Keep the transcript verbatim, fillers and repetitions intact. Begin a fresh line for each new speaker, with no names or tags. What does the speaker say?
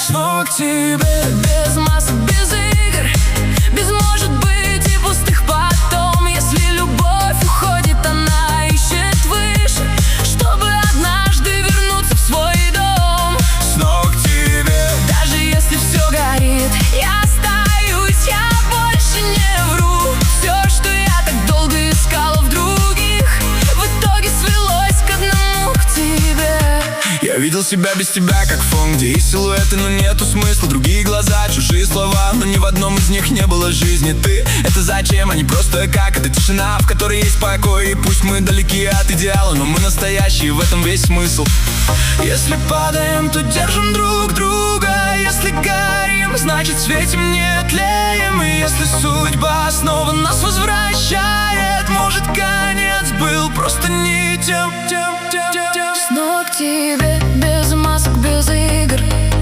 Снова к тебе, без масок, без игр, без может быть и пустых потом. Если любовь уходит, она ищет выше, чтобы однажды вернуться в свой дом.
Снова к тебе,
даже если все горит, я остаюсь, я больше не вру. Все, что я так долго искала в других, в итоге свелось к одному, к тебе.
я видел себя без тебя, как фон, где есть силуэты, но нету смысла. Другие глаза, чужие слова, но ни в одном из них не было жизни. Ты — это зачем, а не просто как. Это тишина, в которой есть покой. И пусть мы далеки от идеала, но мы настоящие, в этом весь смысл.
Если падаем, то держим друг друга. Если горим, значит светим, не тлеем. И если судьба снова нас возвращает, может, конец был просто не тем, тем, тем, тем, тем. Снова к тебе, без масок, без игр,